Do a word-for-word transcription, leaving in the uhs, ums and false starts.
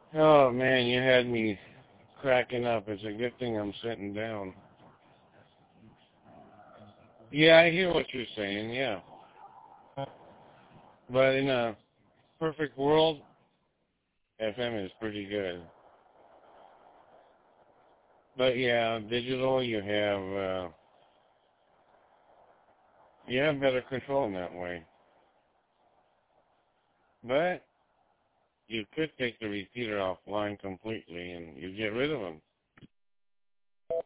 Oh man, you had me cracking up. It's a good thing I'm sitting down. Yeah, I hear what you're saying, yeah. But in a perfect world, F M is pretty good. But yeah, digital, you have, uh, you have better control in that way. But you could take the repeater offline completely and you get rid of them.